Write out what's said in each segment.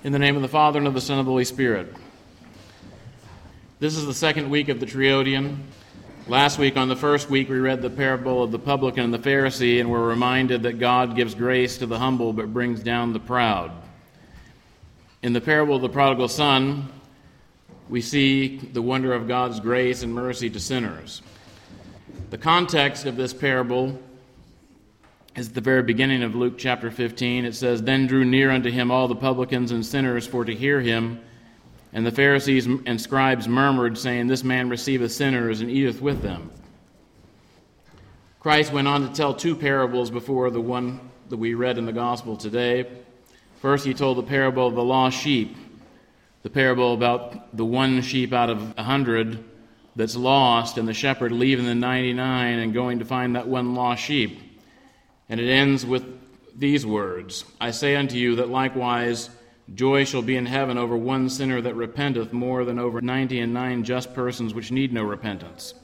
In the name of the Father, and of the Son, and of the Holy Spirit. This is the second week of the Triodian. Last week, on the first week, we read the parable of the publican and the Pharisee, and we're reminded that God gives grace to the humble but brings down the proud. In the parable of the prodigal son, we see the wonder of God's grace and mercy to sinners. The context of this parable is at the very beginning of Luke chapter 15. It says, "Then drew near unto him all the publicans and sinners for to hear him. And the Pharisees and scribes murmured, saying, This man receiveth sinners and eateth with them." Christ went on to tell two parables before the one that we read in the gospel today. First, he told the parable of the lost sheep, the parable about the one sheep out of 100 that's lost, and the shepherd leaving the 99 and going to find that one lost sheep. And it ends with these words, "I say unto you that likewise joy shall be in heaven over one sinner that repenteth more than over 99 just persons which need no repentance."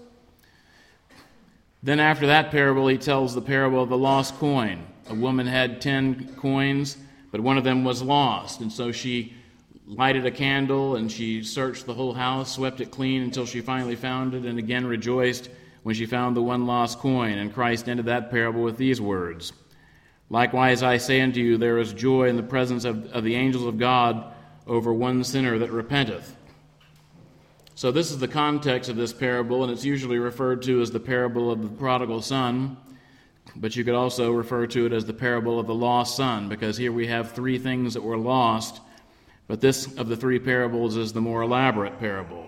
Then after that parable, he tells the parable of the lost coin. A woman had 10 coins, but one of them was lost. And so she lighted a candle and she searched the whole house, swept it clean until she finally found it, and again rejoiced when she found the one lost coin. And Christ ended that parable with these words, "Likewise I say unto you, there is joy in the presence of the angels of God over one sinner that repenteth." So this is the context of this parable, and it's usually referred to as the parable of the prodigal son, but you could also refer to it as the parable of the lost son, because here we have three things that were lost, but this of the three parables is the more elaborate parable.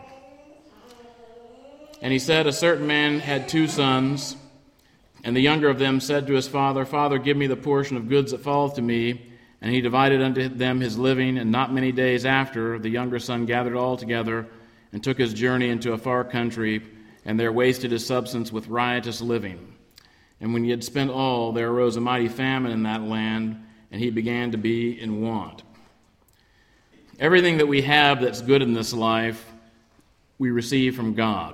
"And he said, A certain man had 2 sons, and the younger of them said to his father, Father, give me the portion of goods that falleth to me. And he divided unto them his living, and not many days after, the younger son gathered all together, and took his journey into a far country, and there wasted his substance with riotous living. And when he had spent all, there arose a mighty famine in that land, and he began to be in want." Everything that we have that's good in this life, we receive from God.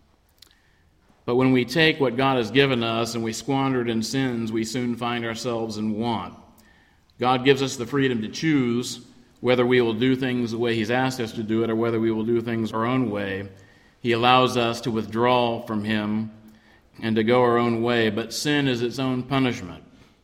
But when we take what God has given us and we squander it in sins, we soon find ourselves in want. God gives us the freedom to choose whether we will do things the way He's asked us to do it or whether we will do things our own way. He allows us to withdraw from Him and to go our own way, but sin is its own punishment.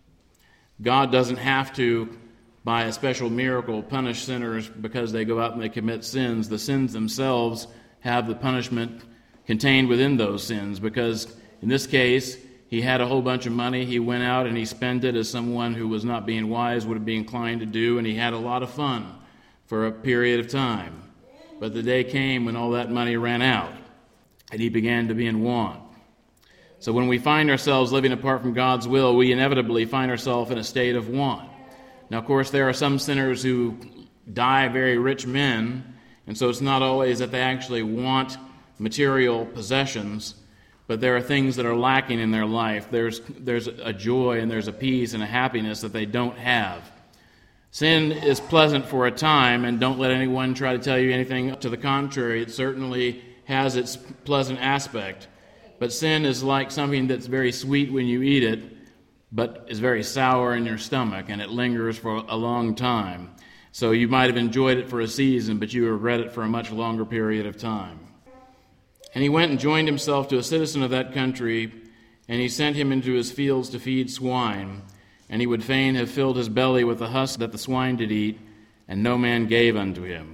God doesn't have to, by a special miracle, punish sinners because they go out and they commit sins. The sins themselves have the punishment contained within those sins, because in this case, he had a whole bunch of money. He went out and he spent it as someone who was not being wise would be inclined to do, and he had a lot of fun for a period of time. But the day came when all that money ran out, and he began to be in want. So when we find ourselves living apart from God's will, we inevitably find ourselves in a state of want. Now, of course, there are some sinners who die very rich men, and so it's not always that they actually want material possessions, but there are things that are lacking in their life. There's a joy and there's a peace and a happiness that they don't have. Sin is pleasant for a time, and don't let anyone try to tell you anything to the contrary. It certainly has its pleasant aspect, but sin is like something that's very sweet when you eat it, but is very sour in your stomach, and it lingers for a long time. So you might have enjoyed it for a season, but you regret it for a much longer period of time. And he went and joined himself to a citizen of that country, and he sent him into his fields to feed swine. And he would fain have filled his belly with the husk that the swine did eat, and no man gave unto him.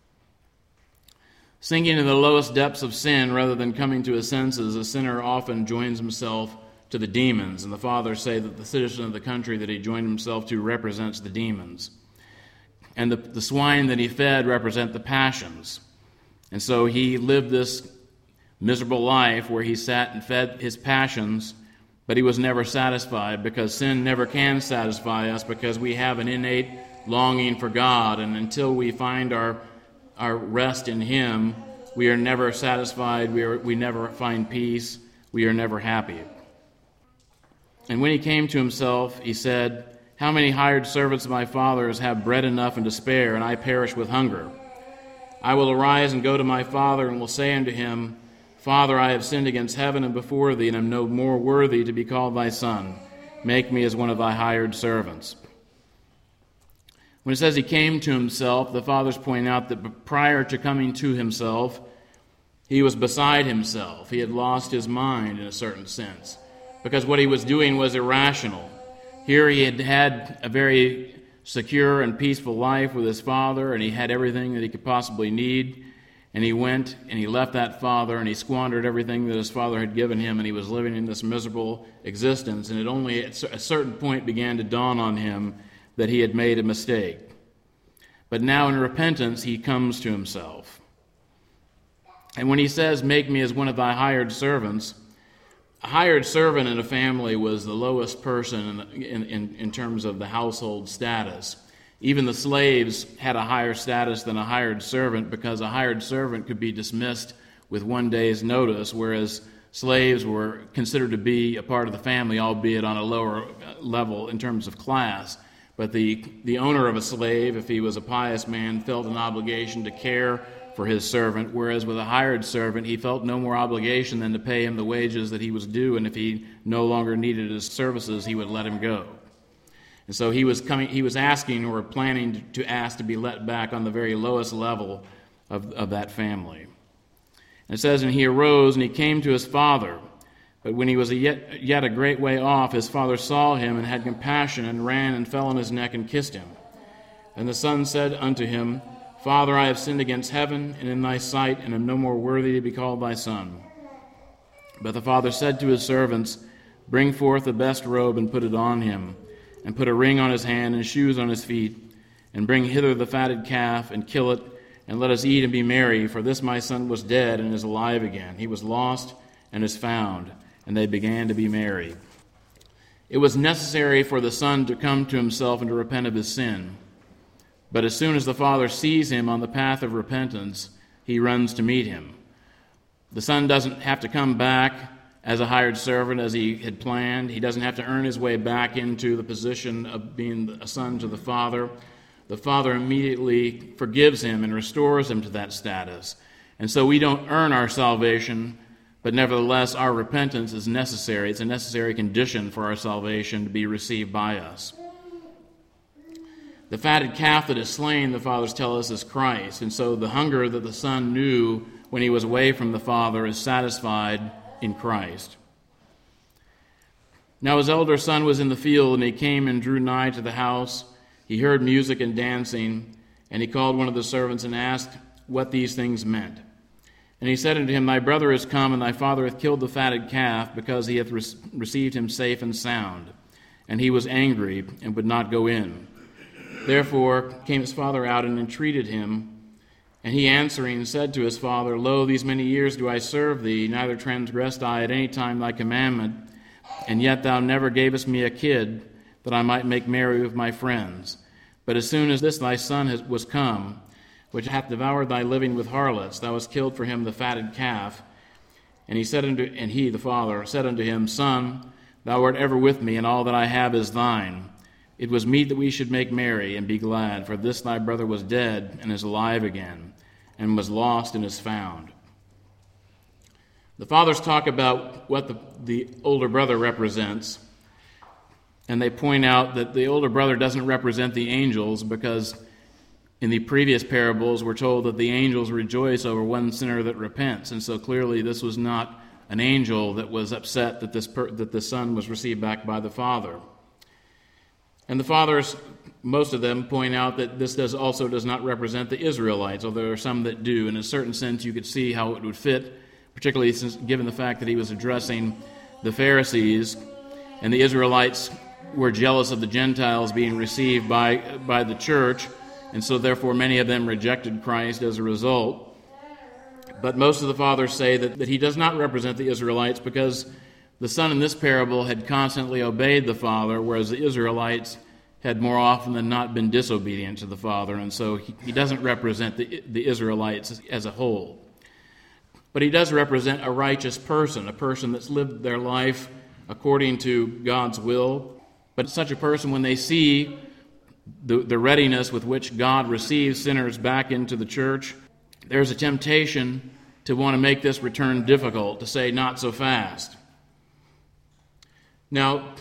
Sinking in the lowest depths of sin rather than coming to his senses, a sinner often joins himself to the demons. And the fathers say that the citizen of the country that he joined himself to represents the demons. And the swine that he fed represent the passions. And so he lived this miserable life where he sat and fed his passions, but he was never satisfied, because sin never can satisfy us, because we have an innate longing for God, and until we find our rest in Him, we are never satisfied, we never find peace, we are never happy. And when he came to himself, he said, How many hired servants of my father's have bread enough and to spare, and I perish with hunger? I will arise and go to my father, and will say unto him, Father, I have sinned against heaven and before thee, and am no more worthy to be called thy son. Make me as one of thy hired servants. When it says he came to himself, the fathers point out that prior to coming to himself, he was beside himself. He had lost his mind in a certain sense, because what he was doing was irrational. Here he had had a very secure and peaceful life with his father, and he had everything that he could possibly need. And he went and he left that father, and he squandered everything that his father had given him, and he was living in this miserable existence. And it only at a certain point began to dawn on him that he had made a mistake. But now in repentance he comes to himself. And when he says, "Make me as one of thy hired servants," a hired servant in a family was the lowest person in terms of the household status. Even the slaves had a higher status than a hired servant, because a hired servant could be dismissed with one day's notice, whereas slaves were considered to be a part of the family, albeit on a lower level in terms of class. But the owner of a slave, if he was a pious man, felt an obligation to care for his servant, whereas with a hired servant, he felt no more obligation than to pay him the wages that he was due, and if he no longer needed his services, he would let him go. And so he was asking or planning to ask to be let back on the very lowest level of that family. And it says, "And he arose, and he came to his father. But when he was yet a great way off, his father saw him, and had compassion, and ran and fell on his neck and kissed him. And the son said unto him, Father, I have sinned against heaven and in thy sight, and am no more worthy to be called thy son. But the father said to his servants, Bring forth the best robe, and put it on him, and put a ring on his hand, and shoes on his feet, and bring hither the fatted calf, and kill it, and let us eat and be merry, for this my son was dead, and is alive again. He was lost, and is found. And they began to be merry." It was necessary for the son to come to himself and to repent of his sin. But as soon as the father sees him on the path of repentance, he runs to meet him. The son doesn't have to come back as a hired servant as he had planned. He doesn't have to earn his way back into the position of being a son to the father. The father immediately forgives him and restores him to that status. And so we don't earn our salvation, but nevertheless our repentance is necessary. It's a necessary condition for our salvation to be received by us. The fatted calf that is slain, the fathers tell us, is Christ. And so the hunger that the son knew when he was away from the father is satisfied in Christ. Now his elder son was in the field, and he came and drew nigh to the house. He heard music and dancing, and he called one of the servants and asked what these things meant. And he said unto him, Thy brother is come, and thy father hath killed the fatted calf, because he hath received him safe and sound. And he was angry, and would not go in. Therefore came his father out and entreated him. And he answering said to his father, Lo, these many years do I serve thee, neither transgressed I at any time thy commandment, and yet thou never gavest me a kid, that I might make merry with my friends. But as soon as this thy son was come, which hath devoured thy living with harlots, thou hast killed for him the fatted calf. And he, the father, said unto him, Son, thou art ever with me, and all that I have is thine. It was meet that we should make merry and be glad, for this thy brother was dead and is alive again, and was lost and is found. The fathers talk about what the older brother represents, and they point out that the older brother doesn't represent the angels, because in the previous parables we're told that the angels rejoice over one sinner that repents, and so clearly this was not an angel that was upset that that the son was received back by the father. And the fathers, most of them, point out that this also does not represent the Israelites, although there are some that do. In a certain sense, you could see how it would fit, particularly given the fact that he was addressing the Pharisees, and the Israelites were jealous of the Gentiles being received by the church, and so therefore many of them rejected Christ as a result. But most of the fathers say that he does not represent the Israelites, because the son in this parable had constantly obeyed the father, whereas the Israelites had more often than not been disobedient to the father, and so he doesn't represent the Israelites as a whole. But he does represent a righteous person, a person that's lived their life according to God's will. But such a person, when they see the readiness with which God receives sinners back into the church, there's a temptation to want to make this return difficult, to say, not so fast. Now,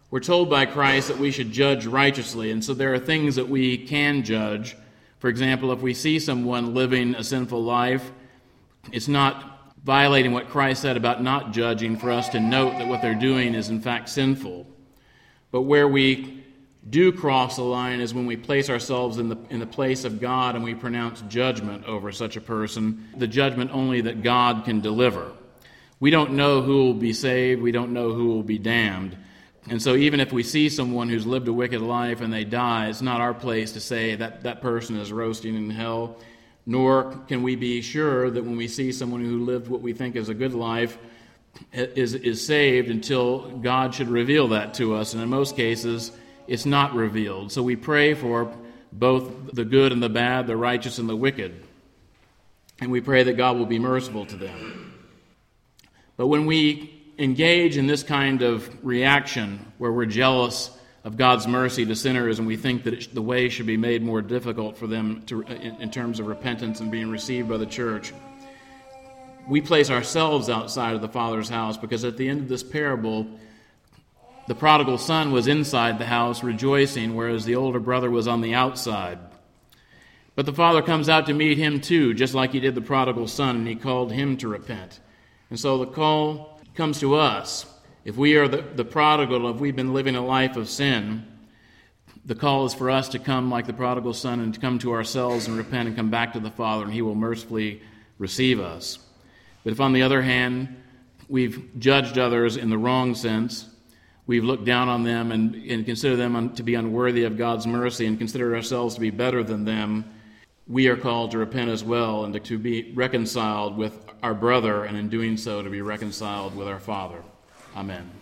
We're told by Christ that we should judge righteously, and so there are things that we can judge. For example, if we see someone living a sinful life, it's not violating what Christ said about not judging for us to note that what they're doing is in fact sinful. But where we do cross the line is when we place ourselves in the place of God and we pronounce judgment over such a person, the judgment only that God can deliver. We don't know who will be saved. We don't know who will be damned. And so even if we see someone who's lived a wicked life and they die, it's not our place to say that that person is roasting in hell, nor can we be sure that when we see someone who lived what we think is a good life is saved until God should reveal that to us. And in most cases, it's not revealed. So we pray for both the good and the bad, the righteous and the wicked. And we pray that God will be merciful to them. But when we engage in this kind of reaction where we're jealous of God's mercy to sinners and we think that the way should be made more difficult for them in terms of repentance and being received by the church, we place ourselves outside of the Father's house, because at the end of this parable, the prodigal son was inside the house rejoicing, whereas the older brother was on the outside. But the father comes out to meet him too, just like he did the prodigal son, and he called him to repent. And so the call comes to us. If we are the prodigal, if we've been living a life of sin, the call is for us to come like the prodigal son and to come to ourselves and repent and come back to the Father, and he will mercifully receive us. But if on the other hand, we've judged others in the wrong sense, we've looked down on them and consider them to be unworthy of God's mercy and consider ourselves to be better than them, we are called to repent as well and to be reconciled with our brother, and in doing so to be reconciled with our Father. Amen.